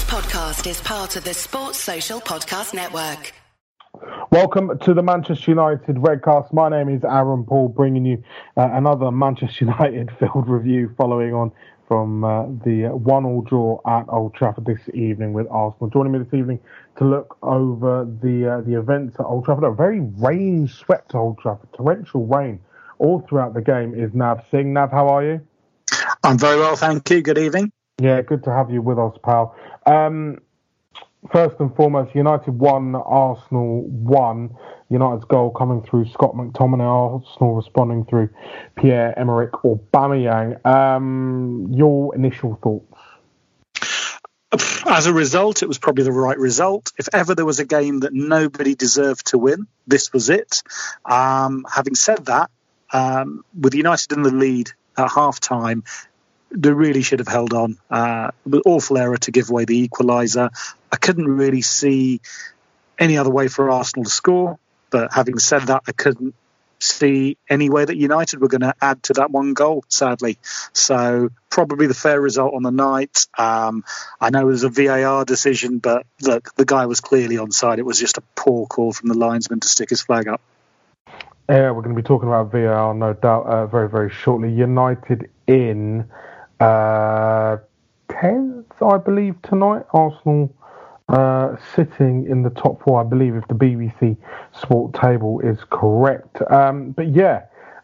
podcast is part of the Sports Social Podcast Network. Welcome to the Manchester United Redcast. My name is Aaron Paul, bringing you another Manchester United field review following on from the 1-1 draw at Old Trafford this evening with Arsenal. Joining me this evening to look over the events at Old Trafford, a very rain-swept Old Trafford, torrential rain all throughout the game, is Nav Singh. Nav, how are you? I'm very well, thank you. Good evening. Yeah, good to have you with us, pal. First and foremost, United won, Arsenal won. United's goal coming through Scott McTominay, Arsenal responding through Pierre-Emerick Aubameyang. Your initial thoughts? As a result, it was probably the right result. If ever there was a game that nobody deserved to win, this was it. Having said that, with United in the lead at half-time, they really should have held on. It was an awful error to give away the equaliser. I couldn't really see any other way for Arsenal to score. But having said that, I couldn't see any way that United were going to add to that one goal, sadly. So probably the fair result on the night. I know it was a VAR decision, but look, the guy was clearly onside. It was just a poor call from the linesman to stick his flag up. Yeah, we're going to be talking about VAR, no doubt, very, very shortly. United in 10th, I believe, tonight. Arsenal sitting in the top four, I believe, if the BBC Sport table is correct. But yeah,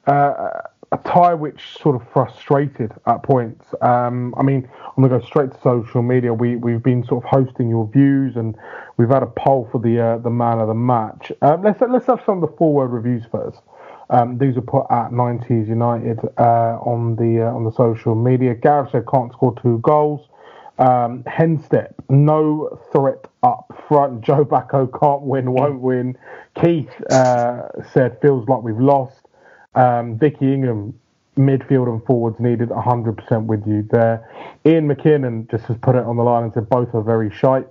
a tie which sort of frustrated at points. I mean, I'm going to go straight to social media. We've been sort of hosting your views, and we've had a poll for the man of the match. Let's have some of the forward reviews first. These are put at 90s United on the social media. Gareth said can't score 2 goals. Henstep, no threat up front. Joe Bacco can't win, won't win. Keith said feels like we've lost. Vicky Ingham, midfield and forwards needed, 100% with you there. Ian McKinnon just has put it on the line and said both are very shite.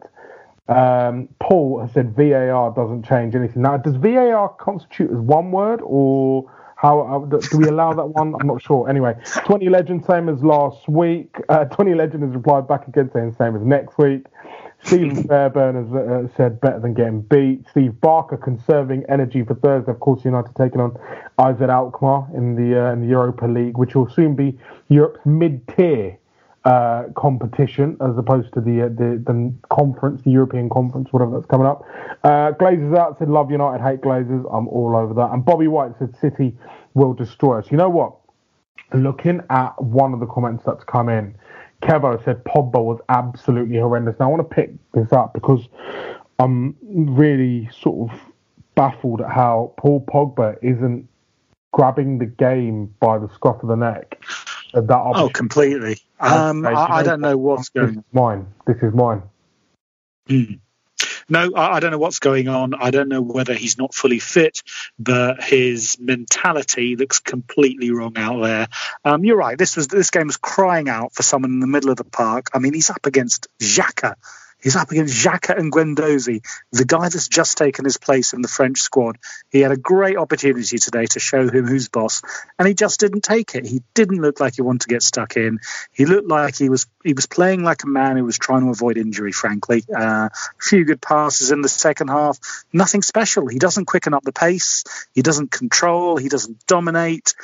Paul has said VAR doesn't change anything. Now, does VAR constitute as one word, or how do we allow that one? I'm not sure. Anyway, 20 Legend, same as last week. 20 Legend has replied back again saying same as next week. Stephen Fairburn has said better than getting beat. Steve Barker conserving energy for Thursday. Of course, United taking on AZ Alkmaar in the Europa League, which will soon be Europe's mid-tier competition as opposed to the conference, the European Conference, whatever that's coming up. Glazers out said love United, hate Glazers. I'm all over that. And Bobby White said City will destroy us. You know what? Looking at one of the comments that's come in, Kevo said Pogba was absolutely horrendous. Now I want to pick this up because I'm really sort of baffled at how Paul Pogba isn't grabbing the game by the scruff of the neck. Completely. I don't know what's going on. This is mine. No, I don't know what's going on. I don't know whether he's not fully fit, but his mentality looks completely wrong out there. You're right. This game was crying out for someone in the middle of the park. I mean, he's up against Xhaka. He's up against Xhaka and Guendouzi, the guy that's just taken his place in the French squad. He had a great opportunity today to show him who's boss, and he just didn't take it. He didn't look like he wanted to get stuck in. He looked like he was playing like a man who was trying to avoid injury, frankly. A few good passes in the second half. Nothing special. He doesn't quicken up the pace. He doesn't control. He doesn't dominate.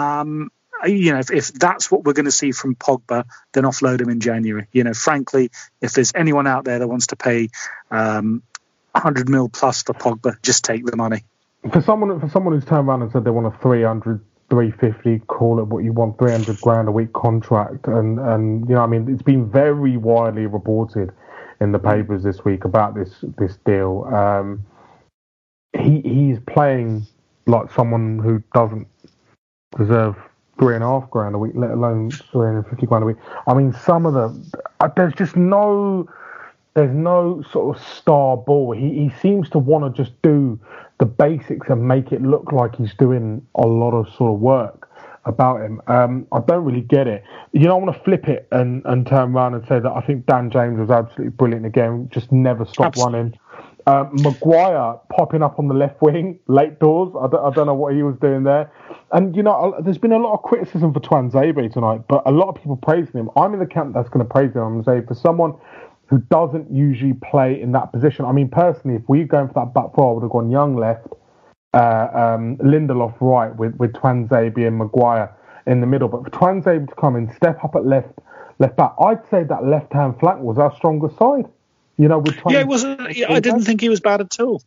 If that's what we're going to see from Pogba, then offload him in January. Frankly, if there's anyone out there that wants to pay 100 mil plus for Pogba, just take the money. For someone who's turned around and said they want a 300, 350, call it what you want, 300 grand a week contract, and it's been very widely reported in the papers this week about this deal. He's playing like someone who doesn't deserve $3.5 grand a week, let alone 350 grand a week. I mean, some of there's no sort of star ball. He seems to want to just do the basics and make it look like he's doing a lot of sort of work about him. I don't really get it. I want to flip it and turn around and say that I think Dan James was absolutely brilliant again. Just never stopped running. Maguire popping up on the left wing, late doors. I don't know what he was doing there. And, there's been a lot of criticism for Tuanzebe tonight, but a lot of people praising him. I'm in the camp that's going to praise him. I'm going to say for someone who doesn't usually play in that position. I mean, personally, if we were going for that back four, I would have gone Young left, Lindelof right with Tuanzebe and Maguire in the middle. But for Tuanzebe to come in, step up at left back, I'd say that left-hand flank was our strongest side. You know, it wasn't. I didn't think he was bad at all.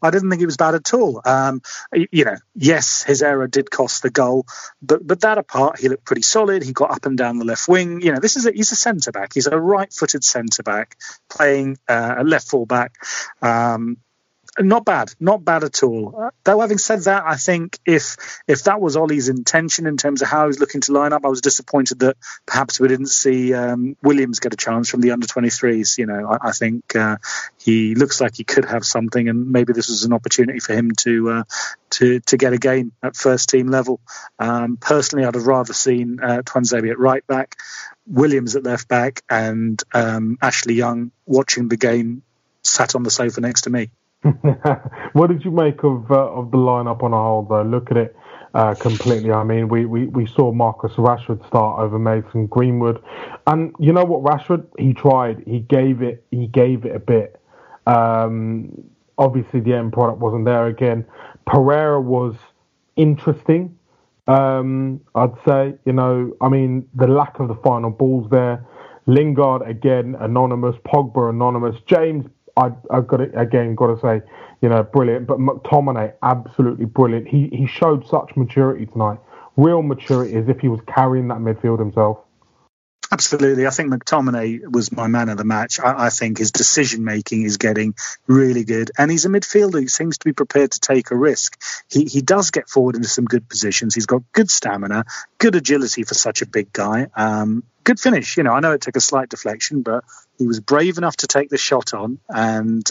Yes, his error did cost the goal, but that apart, he looked pretty solid. He got up and down the left wing. You know, he's a centre back. He's a right-footed centre back playing a left full back. Not bad at all. Though, having said that, I think if that was Ollie's intention in terms of how he was looking to line up, I was disappointed that perhaps we didn't see Williams get a chance from the under-23s. You know, I think he looks like he could have something, and maybe this was an opportunity for him to get a game at first team level. Personally, I'd have rather seen Tuanzebe at right back, Williams at left back, and Ashley Young watching the game sat on the sofa next to me. What did you make of the lineup on a whole, though? Look at it completely. I mean, we saw Marcus Rashford start over Mason Greenwood, and you know what, Rashford, he tried. He gave it a bit. Obviously, the end product wasn't there again. Pereira was interesting. I'd say, you know, I mean, the lack of the final balls there. Lingard again anonymous. Pogba anonymous. James, I've got to say, you know, brilliant. But McTominay, absolutely brilliant. He showed such maturity tonight. Real maturity, as if he was carrying that midfield himself. Absolutely. I think McTominay was my man of the match. I think his decision-making is getting really good. And he's a midfielder who seems to be prepared to take a risk. He does get forward into some good positions. He's got good stamina, good agility for such a big guy. Good finish. You know, I know it took a slight deflection, but he was brave enough to take the shot on. And,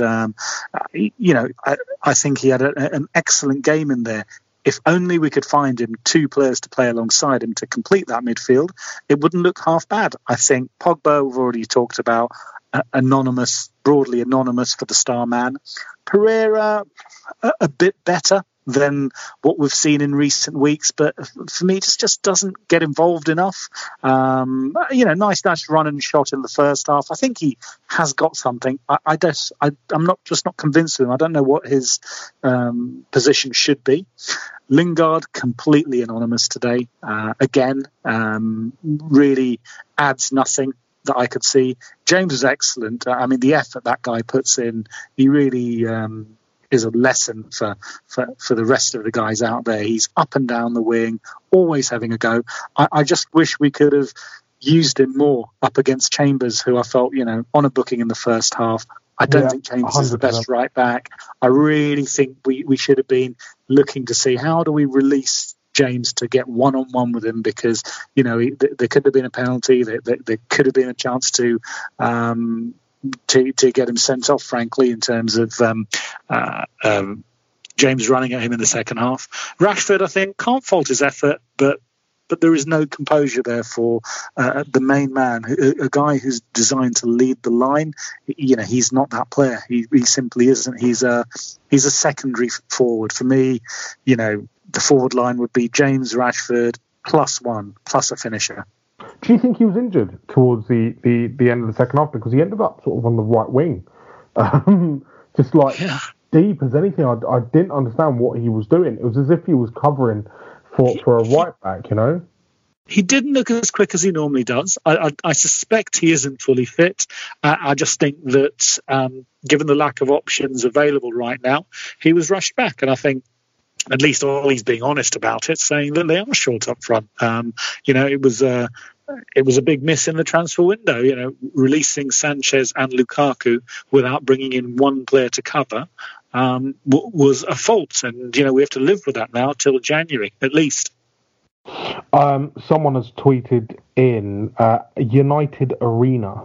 I think he had an excellent game in there. If only we could find him two players to play alongside him to complete that midfield, it wouldn't look half bad. I think Pogba, we've already talked about, broadly anonymous for the star man. Pereira, a bit better than what we've seen in recent weeks, but for me, just doesn't get involved enough. Nice run and shot in the first half. I think he has got something. I'm not convinced of him. I don't know what his position should be. Lingard, completely anonymous today. Again, really adds nothing that I could see. James was excellent. I mean, the effort that guy puts in, he really is a lesson for the rest of the guys out there. He's up and down the wing, always having a go. I just wish we could have used him more up against Chambers, who I felt, on a booking in the first half. I don't think Chambers 100%. Is the best right back. I really think we should have been looking to see how do we release James to get one-on-one with him, because, there could have been a penalty. There could have been a chance to get him sent off, frankly, in terms of James running at him in the second half. Rashford, I think, can't fault his effort, but there is no composure there for the main man, a guy who's designed to lead the line. He's not that player. He simply isn't. He's a secondary forward. For me, the forward line would be James, Rashford, +1, plus a finisher. Do you think he was injured towards the end of the second half? Because he ended up sort of on the right wing. Deep as anything. I didn't understand what he was doing. It was as if he was covering for a right back, He didn't look as quick as he normally does. I suspect he isn't fully fit. I just think that given the lack of options available right now, he was rushed back. And I think at least Ollie's being honest about it, saying that they are short up front. It was a big miss in the transfer window, releasing Sanchez and Lukaku without bringing in one player to cover was a fault. And, we have to live with that now till January, at least. Someone has tweeted in United Arena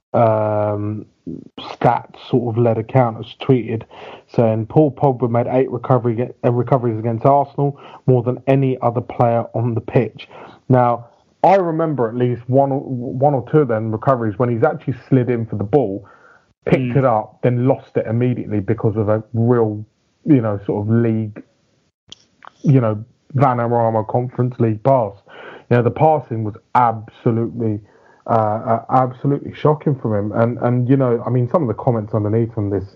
stats sort of led account has tweeted saying Paul Pogba made 8 recoveries against Arsenal, more than any other player on the pitch. Now, I remember at least one or two of them recoveries when he's actually slid in for the ball, picked it up, then lost it immediately because of a real, sort of league, Vanarama Conference League pass. The passing was absolutely absolutely shocking from him. And you know, I mean, some of the comments underneath on this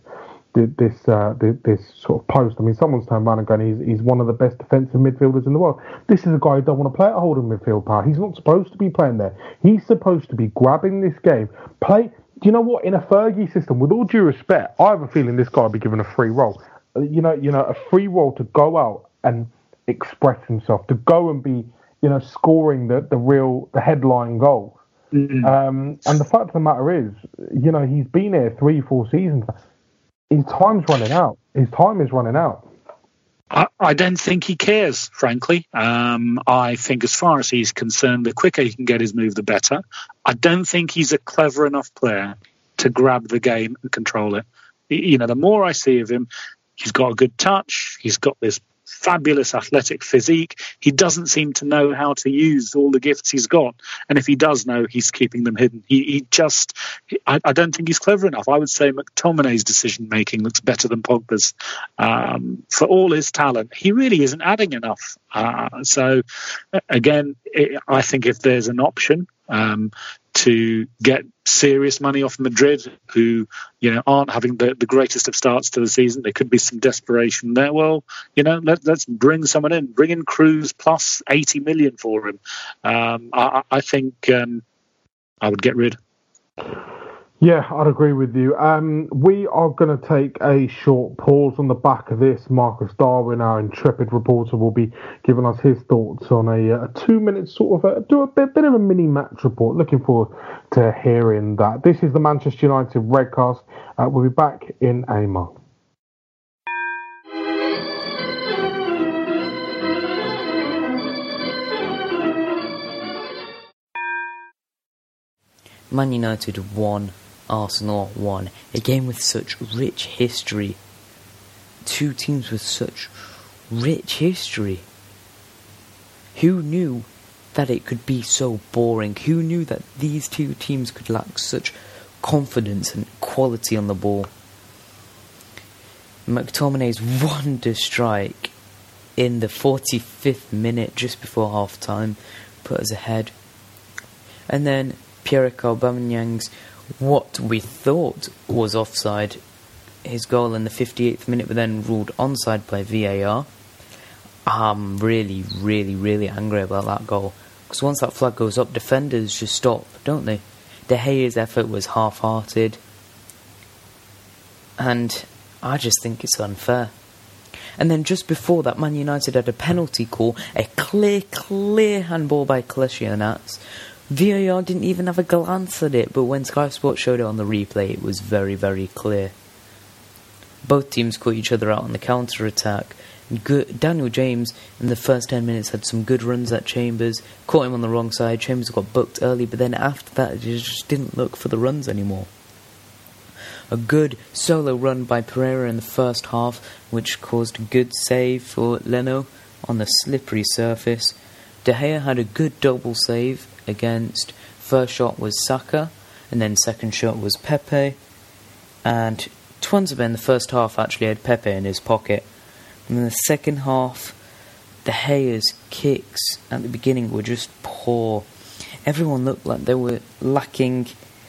sort of post. I mean, someone's turned around and gone, he's one of the best defensive midfielders in the world. This is a guy who don't want to play at holding midfield power. He's not supposed to be playing there. He's supposed to be grabbing this game. Do you know what? In a Fergie system, with all due respect, I have a feeling this guy will be given a free role. You know, a free role to go out and express himself, to go and be, you know, scoring the headline goal. Mm-hmm. And the fact of the matter is, you know, he's been here 3-4 seasons. His time's running out. His time is running out. I don't think he cares, frankly. I think as far as he's concerned, the quicker he can get his move, the better. I don't think he's a clever enough player to grab the game and control it. You know, the more I see of him, he's got a good touch. He's got this fabulous athletic physique. He doesn't seem to know how to use all the gifts he's got. And if he does know, he's keeping them hidden. I don't think he's clever enough. I would say McTominay's decision-making looks better than Pogba's. For all his talent, he really isn't adding enough. So, again, I think if there's an option to get serious money off Madrid, who, you know, aren't having the greatest of starts to the season, there could be some desperation there. Well, you know, let's bring someone in. Bring in Cruz plus 80 million for him. I think I would get rid. Yeah, I'd agree with you. We are going to take a short pause. On the back of this, Marcus Darwin, our intrepid reporter, will be giving us his thoughts on a 2-minute sort of do a bit of a mini match report. Looking forward to hearing that. This is the Manchester United Redcast. We'll be back in a month. Man United won. Arsenal won. A game with such rich history. Two teams with such rich history. Who knew that it could be so boring? Who knew that these two teams could lack such confidence and quality on the ball? McTominay's wonder strike in the 45th minute, just before half time, put us ahead. And then Pierre-Emerick Aubameyang's what we thought was offside, his goal in the 58th minute, but then ruled onside by VAR. I'm really, really, really angry about that goal. Because once that flag goes up, defenders just stop, don't they? De Gea's effort was half-hearted. And I just think it's unfair. And then just before that, Man United had a penalty call, a clear handball by Kolasinac. VAR didn't even have a glance at it, but when Sky Sports showed it on the replay, it was very, very clear. Both teams caught each other out on the counter-attack. Daniel James, in the first 10 minutes, had some good runs at Chambers, caught him on the wrong side. Chambers got booked early, but then after that, he just didn't look for the runs anymore. A good solo run by Pereira in the first half, which caused a good save for Leno on the slippery surface. De Gea had a good double save against. First shot was Saka, and then second shot was Pepe. And Tuanzebe in the first half actually had Pepe in his pocket. And in the second half, De Gea's kicks at the beginning were just poor. Everyone looked like they were lacking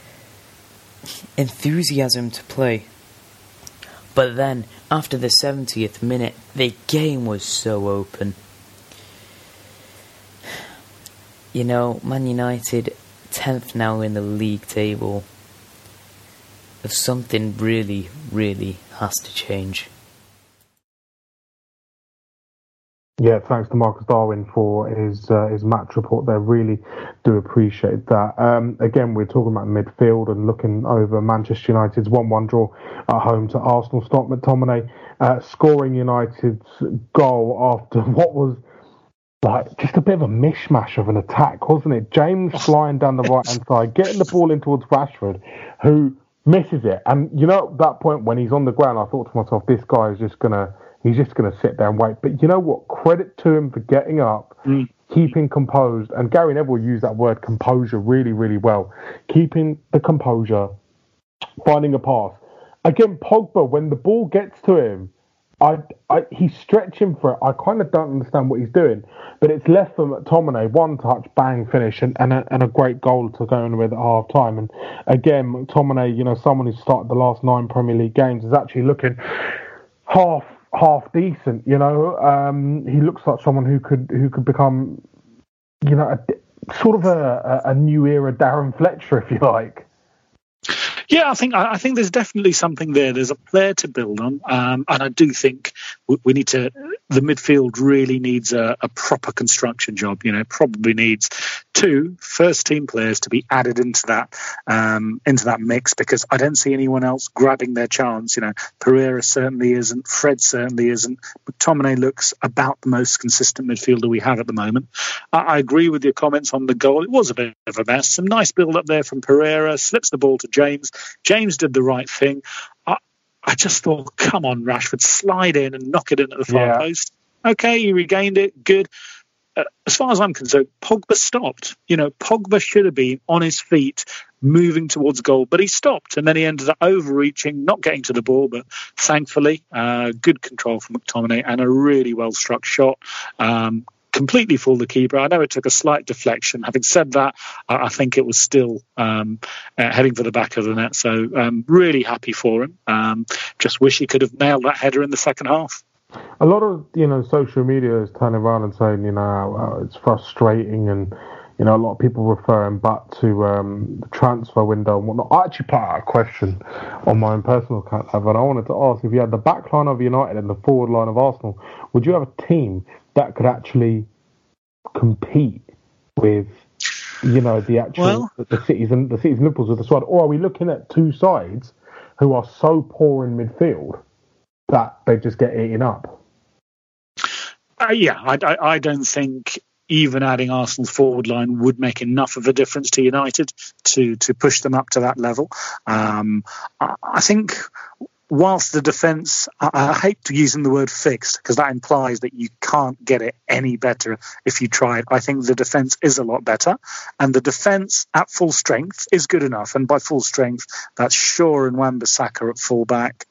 enthusiasm to play. But then, after the 70th minute, the game was so open. You know, Man United, 10th now in the league table. If something really, really has to change. Yeah, thanks to Marcus Darwin for his match report there. Really do appreciate that. Again, we're talking about midfield and looking over Manchester United's 1-1 draw at home to Arsenal. Scott McTominay scoring United's goal after what was like just a bit of a mishmash of an attack, wasn't it? James flying down the right-hand side, getting the ball in towards Rashford, who misses it. And, you know, at that point when he's on the ground, I thought to myself, this guy is just going to sit there and wait. But you know what? Credit to him for getting up, keeping composed. And Gary Neville used that word composure really, really well. Keeping the composure, finding a pass. Again, Pogba, when the ball gets to him, he's stretching for it. I kind of don't understand what he's doing, but it's left for McTominay, one touch, bang, finish, and a great goal to go in with at half time. And again, McTominay, someone who's started the last 9 Premier League games, is actually looking half decent. He looks like someone who could become, sort of a new era Darren Fletcher, if you like. Yeah, I think there's definitely something there. There's a player to build on, and I do think we need to. The midfield really needs a proper construction job. Probably needs 2 first-team players to be added into that mix, because I don't see anyone else grabbing their chance. Pereira certainly isn't. Fred certainly isn't. McTominay looks about the most consistent midfielder we have at the moment. I agree with your comments on the goal. It was a bit of a mess. Some nice build-up there from Pereira. Slips the ball to James. James did the right thing. I just thought, come on, Rashford, slide in and knock it in at the far post. Okay, he regained it. Good. As far as I'm concerned, Pogba stopped. Pogba should have been on his feet, moving towards goal, but he stopped, and then he ended up overreaching, not getting to the ball, but thankfully, good control from McTominay and a really well-struck shot. Completely fooled the keeper. I know it took a slight deflection. Having said that, I think it was still heading for the back of the net. So really happy for him. Just wish he could have nailed that header in the second half. A lot of social media is turning around and saying it's frustrating, and a lot of people referring back to the transfer window and whatnot. I actually put out a question on my own personal account, and I wanted to ask, if you had the back line of United and the forward line of Arsenal, would you have a team that could actually compete with, the actual the cities and Liverpools of the squad, or are we looking at 2 sides who are so poor in midfield that they just get eaten up? I don't think even adding Arsenal's forward line would make enough of a difference to United to push them up to that level. I think. Whilst the defence, I hate using the word fixed, because that implies that you can't get it any better if you try it. I think the defence is a lot better, and the defence at full strength is good enough. And by full strength, that's Shaw and Wan-Bissaka at full-back,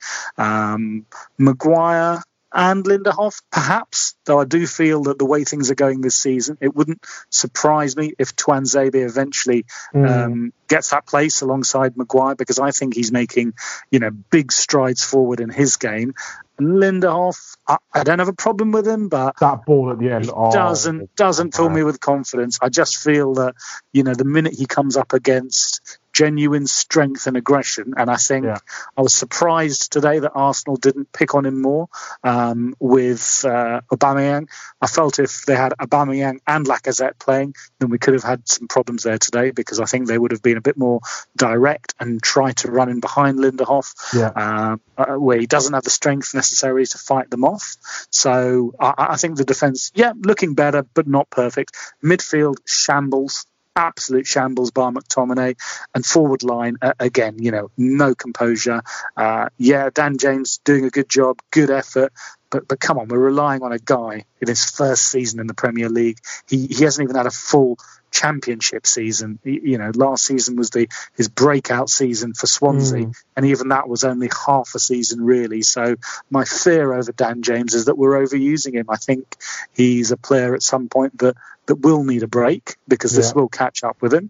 Maguire and Lindelof, perhaps, though I do feel that the way things are going this season, it wouldn't surprise me if Tuanzebe eventually gets that place alongside Maguire, because I think he's making, big strides forward in his game. Lindelof, I don't have a problem with him, but that ball at the end doesn't fill me with confidence. I just feel that, the minute he comes up against genuine strength and aggression, and I think I was surprised today that Arsenal didn't pick on him more with Aubameyang. I felt if they had Aubameyang and Lacazette playing, then we could have had some problems there today, because I think they would have been a bit more direct and tried to run in behind Lindelof, where he doesn't have the strength necessary to fight them off. So I think the defence, looking better, but not perfect. Midfield, shambles. Absolute shambles by McTominay, and forward line again, no composure. Dan James doing a good job, good effort, but come on, we're relying on a guy in his first season in the Premier League. He hasn't even had a full championship season. Last season was his breakout season for Swansea, and even that was only half a season really. So my fear over Dan James is that we're overusing him. I think he's a player at some point that will need a break, because this will catch up with him.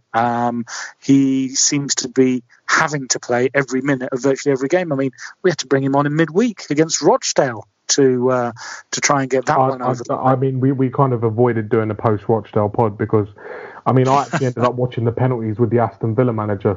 He seems to be having to play every minute of virtually every game. I mean, we had to bring him on in midweek against Rochdale to try and get that one over. I mean, we kind of avoided doing a post-Rochdale pod, because I actually ended up watching the penalties with the Aston Villa manager,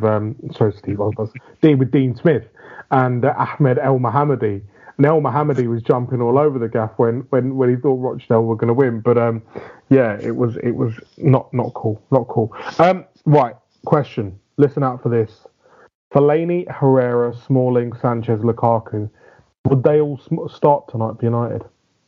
with Dean Smith and Ahmed El Mohammadi. And El Mohammadi was jumping all over the gaff when he thought Rochdale were going to win. But it was not cool, not cool. Right, question. Listen out for this. Fellaini, Herrera, Smalling, Sanchez, Lukaku. Would they all start tonight for United?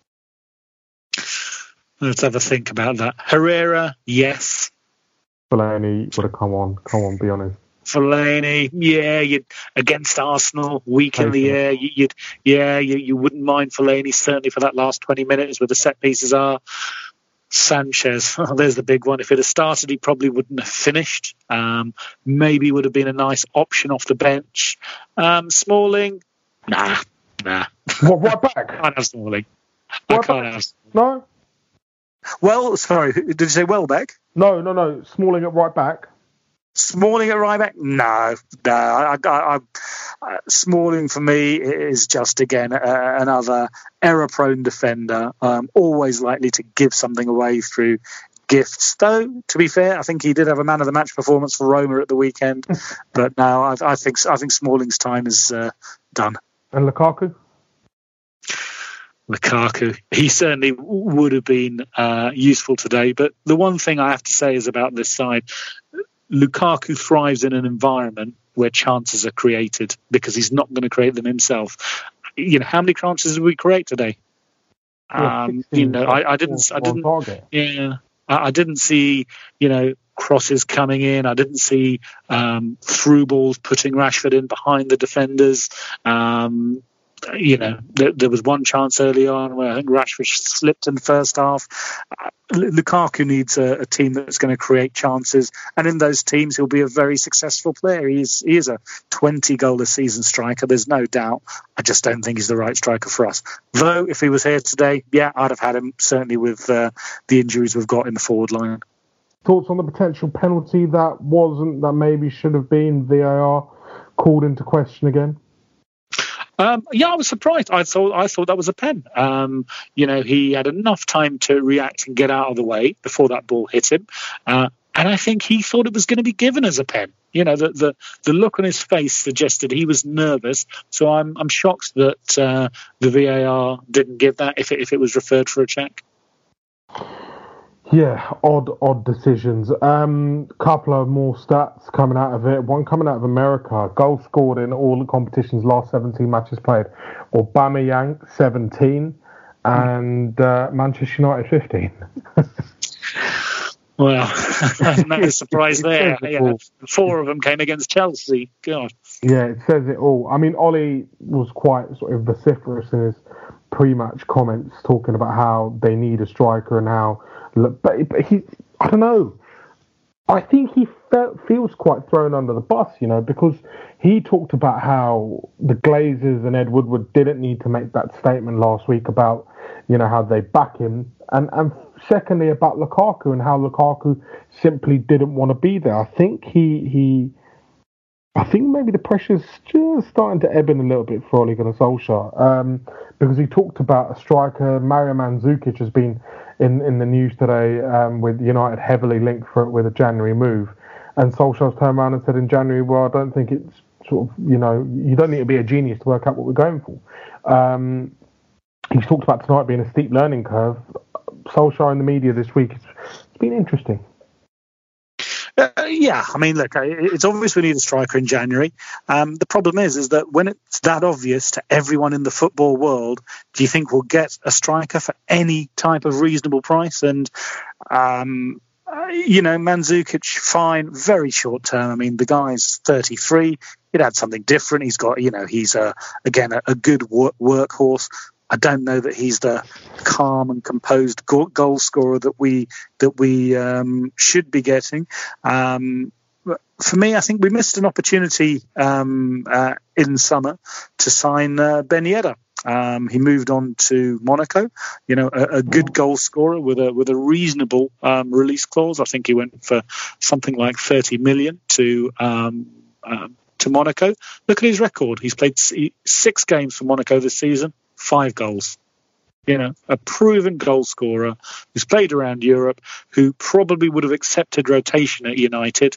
Let's have a think about that. Herrera, yes. Fellaini would have come on, be honest. Fellaini, you'd against Arsenal, weak in the air. You wouldn't mind Fellaini, certainly for that last 20 minutes where the set pieces are. Sanchez, there's the big one. If it had started, he probably wouldn't have finished. Maybe would have been a nice option off the bench. Smalling, nah. Nah. What, right back? I can't have Smalling. Right I can't back? have. No? Well, sorry, did you say Welbeck? No. Smalling at right back. Smalling at right back? No. Smalling for me is just, again, another error-prone defender, always likely to give something away through gifts. Though, to be fair, I think he did have a man-of-the-match performance for Roma at the weekend. But no, I think Smalling's time is done. And Lukaku? Lukaku, he certainly would have been useful today. But the one thing I have to say is about this side, Lukaku thrives in an environment where chances are created because he's not going to create them himself. How many chances did we create today? I didn't see, crosses coming in. I didn't see through balls putting Rashford in behind the defenders. There was one chance early on where I think Rashford slipped in the first half. Lukaku needs a team that's going to create chances, and in those teams he'll be a very successful player. He is a 20-goal-a-season striker, there's no doubt. I just don't think he's the right striker for us. Though, if he was here today, yeah, I'd have had him, certainly with the injuries we've got in the forward line. Thoughts on the potential penalty that maybe should have been VAR called into question again? I was surprised. I thought that was a pen. He had enough time to react and get out of the way before that ball hit him. And I think he thought it was going to be given as a pen. The look on his face suggested he was nervous. So I'm shocked that the VAR didn't give that if it was referred for a check. Yeah, odd decisions. Couple of more stats coming out of it. One coming out of America. Goals scored in all the competition's last 17 matches played. Aubameyang, 17. And Manchester United, 15. Well, no surprise there. Yeah, 4 of them came against Chelsea. God. Yeah, it says it all. I mean, Ollie was quite sort of vociferous in his pre-match comments, talking about how they need a striker and how... But he, I don't know. I think he feels quite thrown under the bus, because he talked about how the Glazers and Ed Woodward didn't need to make that statement last week about, how they back him. And secondly, about Lukaku and how Lukaku simply didn't want to be there. I think I think maybe the pressure's just starting to ebb in a little bit for Ole Gunnar Solskjaer, because he talked about a striker. Mario Mandzukic has been in the news today with United heavily linked with a January move, and Solskjaer's turned around and said in January, well, I don't think it's sort of, you don't need to be a genius to work out what we're going for. He's talked about tonight being a steep learning curve. Solskjaer in the media this week, it's been interesting. Yeah, I mean, look, it's obvious we need a striker in January. The problem is that when it's that obvious to everyone in the football world, do you think we'll get a striker for any type of reasonable price? And, Mandzukic, fine, very short term. I mean, the guy's 33. He'd had something different. He's got, he's, a good workhorse. I don't know that he's the calm and composed goal scorer that we should be getting. For me, I think we missed an opportunity in summer to sign Ben Yedder. He moved on to Monaco, a good goal scorer with a reasonable release clause. I think he went for something like 30 million to Monaco. Look at his record. He's played 6 games for Monaco this season. 5 goals. A proven goal scorer who's played around Europe, who probably would have accepted rotation at United.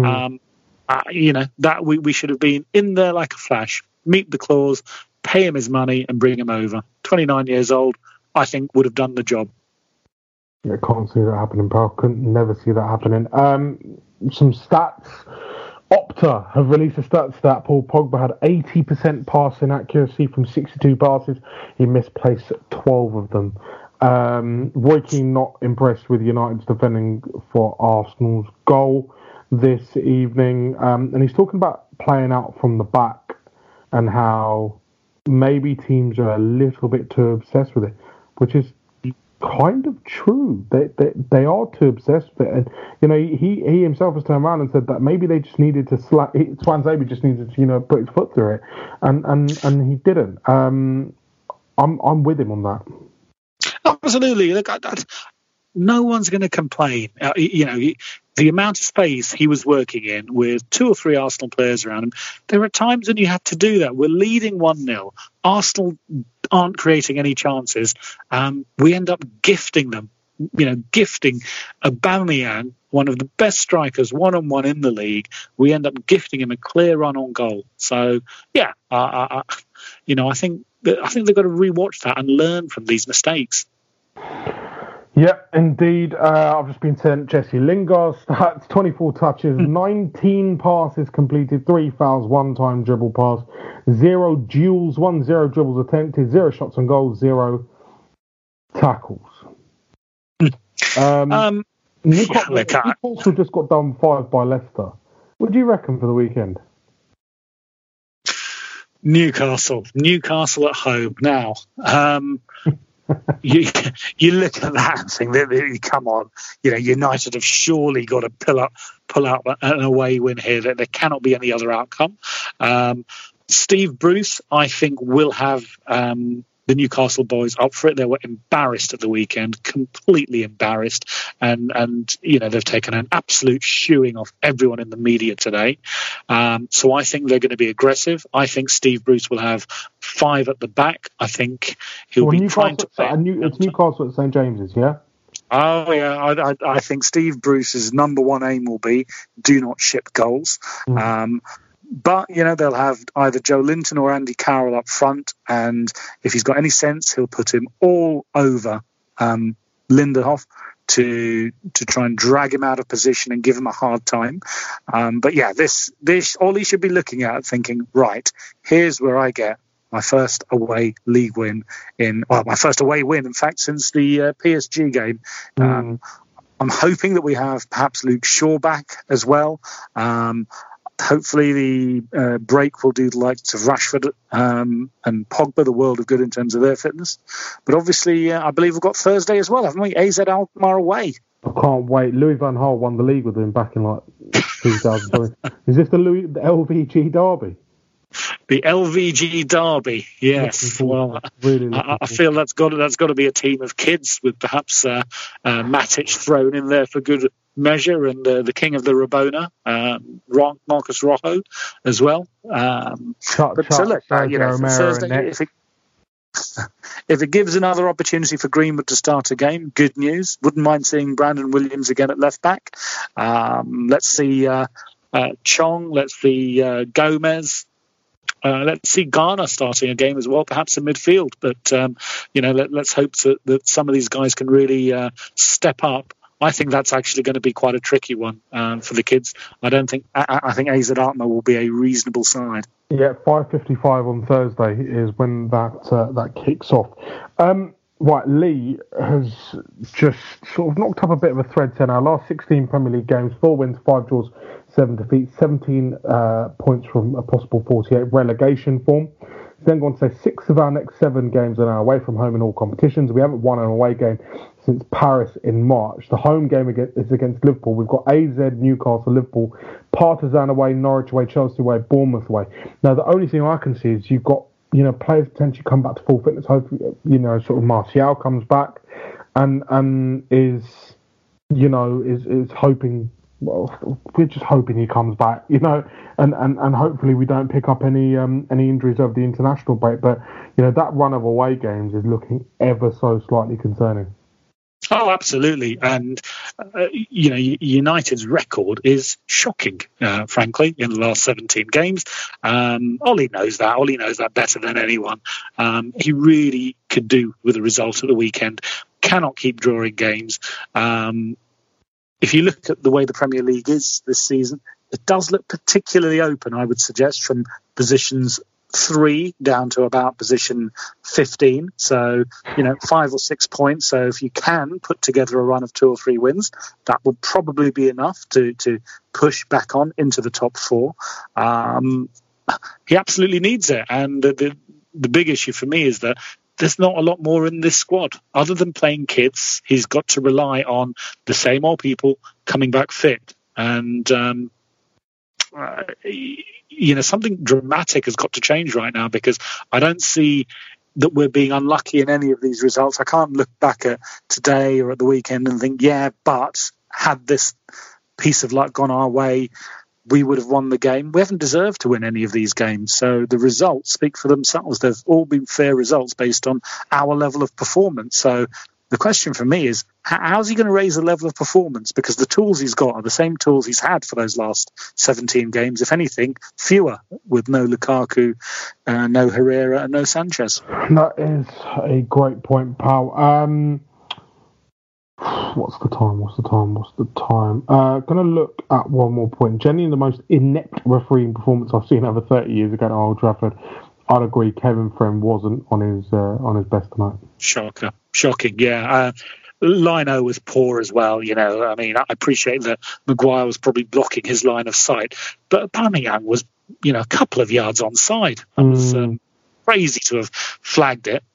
That we should have been in there like a flash, meet the clause, pay him his money and bring him over. 29 years old, I think would have done the job. I can't see that happening, pal. Couldn't never see that happening. Some stats. Opta have released a stat that Paul Pogba had 80% passing accuracy from 62 passes. He misplaced 12 of them. Roy Keane not impressed with United's defending for Arsenal's goal this evening. And he's talking about playing out from the back and how maybe teams are a little bit too obsessed with it, which is kind of true. They are too obsessed with it, and he himself has turned around and said that maybe they just needed to Tuanzebe just needed to put his foot through it, and he didn't. I'm with him on that. Absolutely. Look, no one's going to complain. The amount of space he was working in with 2 or 3 Arsenal players around him, there are times when you have to do that. We're leading 1-0. Arsenal aren't creating any chances. We end up gifting them, gifting Aubameyang, one of the best strikers, one-on-one in the league. We end up gifting him a clear run on goal. So, yeah, I think they've got to rewatch that and learn from these mistakes. Yeah, indeed. I've just been sent Jesse Lingard's stats: 24 touches, 19 passes completed, 3 fouls, 1 dribble pass, 0 duels, 0 dribbles attempted, 0 shots on goal, 0 tackles. Newcastle just got done 5 by Leicester. What do you reckon for the weekend? Newcastle at home. Now, you look at that and think, come on, United have surely got to pull out an away win here. There cannot be any other outcome. Steve Bruce, I think, will have the Newcastle boys up for it. They were embarrassed at the weekend, completely embarrassed, and they've taken an absolute shoeing off everyone in the media today. So I think they're going to be aggressive. I think Steve Bruce will have 5 at the back. I think he'll be trying to play. It's Newcastle at St James's, yeah? Oh, yeah. I think Steve Bruce's number one aim will be do not ship goals. But, they'll have either Joe Linton or Andy Carroll up front. And if he's got any sense, he'll put him all over Lindelof to try and drag him out of position and give him a hard time. But, yeah, this Ollie should be looking at thinking, right, here's where I get my first away league win my first away win, in fact, since the PSG game. I'm hoping that we have perhaps Luke Shaw back as well. Hopefully the break will do the likes of Rashford and Pogba the world of good in terms of their fitness. But obviously, I believe we've got Thursday as well, haven't we? AZ Alkmaar away. I can't wait. Louis van Gaal won the league with him back in 2000. Is this the LVG derby? The LVG derby, yes. Well, really I feel that's got to be a team of kids with perhaps Matic thrown in there for good measure, and the king of the Rabona, Marcus Rojo, as well. Thursday, if it gives another opportunity for Greenwood to start a game, good news. Wouldn't mind seeing Brandon Williams again at left back. Let's see Chong. Let's see Gomez. Let's see Ghana starting a game as well, perhaps in midfield. But let's hope that some of these guys can really step up. I think that's actually going to be quite a tricky one for the kids. I think AZ Alkmaar will be a reasonable side. Yeah, 5:55 on Thursday is when that kicks off. Right, Lee has just sort of knocked up a bit of a thread to our last 16 Premier League games, 4 wins, 5 draws, 7 defeats, 17 points from a possible 48 relegation form. Then going to say 6 of our next 7 games are now away from home in all competitions. We haven't won an away game since Paris in March. The home game is against Liverpool. We've got AZ, Newcastle, Liverpool, Partizan away, Norwich away, Chelsea away, Bournemouth away. Now, the only thing I can see is you've got players potentially come back to full fitness. Hopefully, sort of Martial comes back and is hoping. Well, we're just hoping he comes back, and hopefully we don't pick up any injuries over the international break. But that run of away games is looking ever so slightly concerning. Oh, absolutely. And, United's record is shocking, frankly, in the last 17 games. Ollie knows that. Ollie knows that better than anyone. He really could do with a result at the weekend. Cannot keep drawing games. If you look at the way the Premier League is this season, it does look particularly open, I would suggest, from positions 3 down to about position 15. So, 5 or 6 points. So if you can put together a run of 2 or 3 wins, that will probably be enough to push back on into the top 4. He absolutely needs it. And the big issue for me is that there's not a lot more in this squad. Other than playing kids, he's got to rely on the same old people coming back fit. And, something dramatic has got to change right now, because I don't see that we're being unlucky in any of these results. I can't look back at today or at the weekend and think, but had this piece of luck gone our way, we would have won the game. We haven't deserved to win any of these games. So the results speak for themselves. They've all been fair results based on our level of performance. So the question for me is, how's he going to raise the level of performance? Because the tools he's got are the same tools he's had for those last 17 games. If anything, fewer, with no Lukaku, no Herrera and no Sanchez. That is a great point, pal. What's the time? Going to look at one more point. Genuinely the most inept refereeing performance I've seen over 30 years ago at Old Trafford. I'd agree Kevin Friend wasn't on his best tonight. Shocking, yeah. Lino was poor as well, I mean, I appreciate that Maguire was probably blocking his line of sight, but Aubameyang was, a couple of yards onside. That was crazy to have flagged it.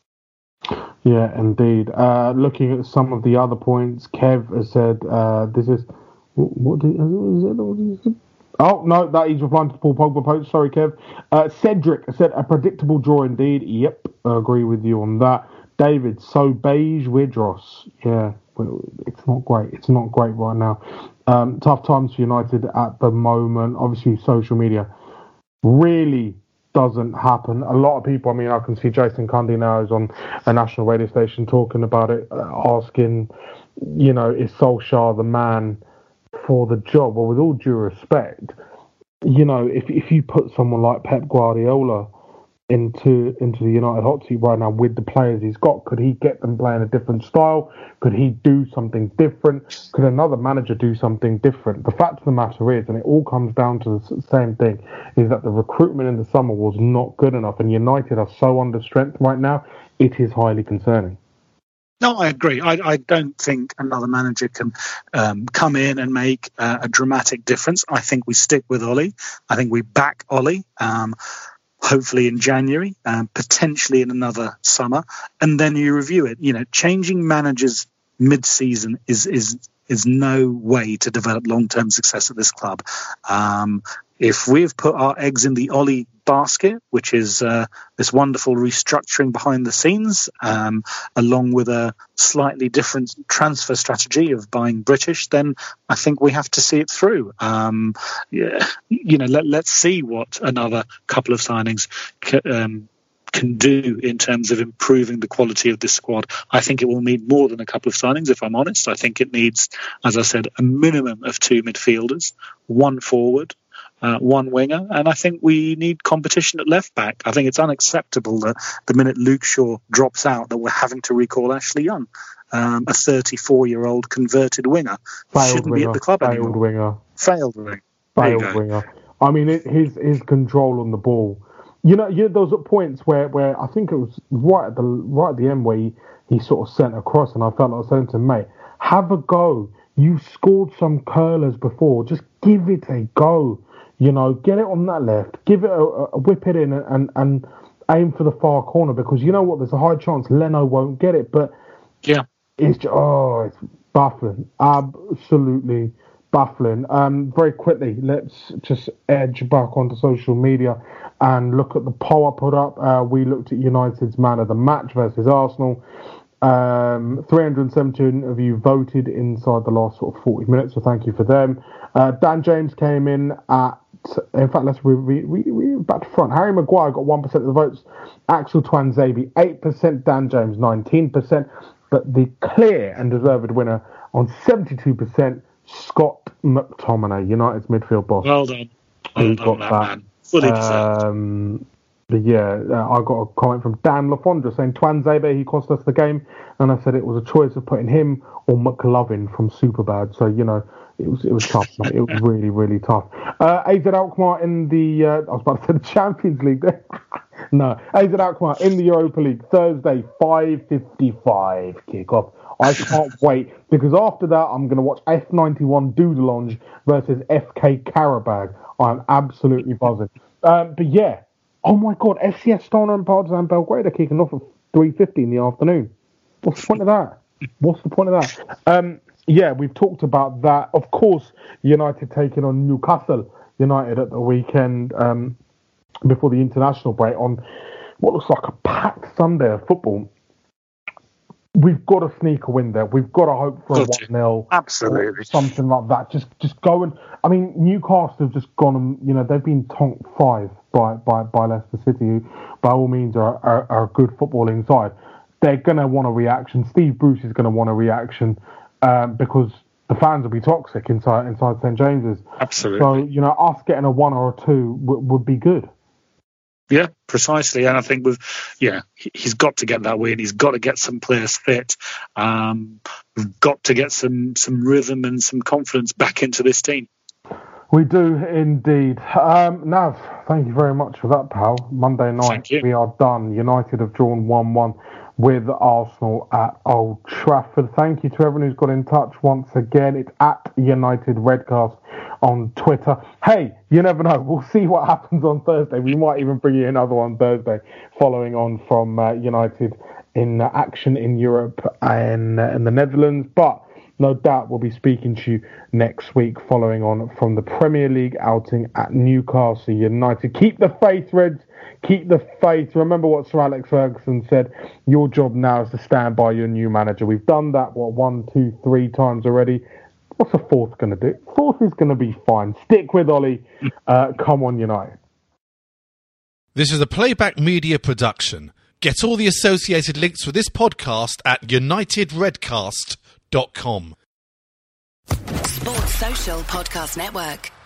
Yeah, indeed. Looking at some of the other points, Kev has said, this is... What did he say? Oh, no, that he's replying to the Paul Pogba post. Sorry, Kev. Cedric said, a predictable draw indeed. Yep, I agree with you on that. David, so beige Widros. Yeah, it's not great. It's not great right now. Tough times for United at the moment. Obviously, social media really doesn't happen. A lot of people, I mean, I can see Jason Cundy now is on a national radio station talking about it, asking, is Solskjaer the man for the job? Well, with all due respect, if you put someone like Pep Guardiola into the United hot seat right now with the players he's got, could he get them playing a different style? Could he do something different? Could another manager do something different? The fact of the matter is, and it all comes down to the same thing, is that the recruitment in the summer was not good enough, and United are so under strength right now, it is highly concerning. No, I agree. I don't think another manager can come in and make a dramatic difference. I think we stick with Ollie. I think we back Ollie, hopefully in January, potentially in another summer, and then you review it. Changing managers mid-season is no way to develop long-term success at this club. If we've put our eggs in the Ollie basket, which is this wonderful restructuring behind the scenes, along with a slightly different transfer strategy of buying British, then I think we have to see it through. Let's see what another couple of signings can do in terms of improving the quality of this squad. I think it will need more than a couple of signings, if I'm honest. I think it needs, as I said, a minimum of 2 midfielders, 1 forward, 1 winger, and I think we need competition at left back. I think it's unacceptable that the minute Luke Shaw drops out that we're having to recall Ashley Young, a 34-year-old converted winger. Shouldn't be at the club anymore. Failed winger. I mean, his control on the ball. There was points where I think it was right at the end where he sort of sent across, and I felt like saying to him, mate, have a go. You scored some curlers before. Just give it a go. Get it on that left. Give it a whip it in and aim for the far corner, because you know what? There's a high chance Leno won't get it. But yeah, it's baffling. Absolutely baffling. Very quickly, let's just edge back onto social media and look at the poll I put up. We looked at United's man of the match versus Arsenal. 317 of you voted inside the last sort of 40 minutes, so thank you for them. Dan James came in let's we back to front. Harry Maguire got 1% of the votes. Axel Twanzebe 8%. Dan James 19%. But the clear and deserved winner on 72%, Scott McTominay, United's midfield boss. Well done. Well done, man. Fully deserved. I got a comment from Dan LaFondra saying Twanzebe, he cost us the game, and I said it was a choice of putting him or McLovin from Superbad. So it was tough, mate. It was really, really tough. AZ Alkmaar in the I was about to say the Champions League there. No, AZ Alkmaar in the Europa League Thursday 5:55 kickoff. I can't wait, because after that I'm going to watch F91 Dudelange versus FK Karabag. I'm absolutely buzzing. But yeah. Oh my God, FC Astana and Partizan Belgrade are kicking off at 3:50 in the afternoon. What's the point of that? Yeah, we've talked about that. Of course, United taking on Newcastle United at the weekend before the international break on what looks like a packed Sunday of football. We've got to sneak a win there. We've got to hope for a 1-0. Absolutely. Or something like that. Just go and... I mean, Newcastle have just gone and, they've been tonked 5 by Leicester City, who by all means are a good footballing side. They're going to want a reaction. Steve Bruce is going to want a reaction because the fans will be toxic inside St James's. Absolutely. So, us getting a 1 or a 2 would be good. Yeah, precisely. And I think he's got to get that win. He's got to get some players fit. We've got to get some rhythm and some confidence back into this team. We do indeed. Nav, thank you very much for that, pal. Monday night, we are done. United have drawn 1-1 with Arsenal at Old Trafford. Thank you to everyone who's got in touch once again. It's at United Redcast on Twitter. Hey, you never know. We'll see what happens on Thursday. We might even bring you another one Thursday, following on from United in action in Europe and in the Netherlands. But no doubt we'll be speaking to you next week, following on from the Premier League outing at Newcastle United. Keep the faith, Reds. Keep the faith. Remember what Sir Alex Ferguson said. Your job now is to stand by your new manager. We've done that, 1, 2, 3 times already. What's the fourth going to do? Fourth is going to be fine. Stick with Ollie. Come on, United. This is a Playback Media production. Get all the associated links for this podcast at unitedredcast.com. Sports Social Podcast Network.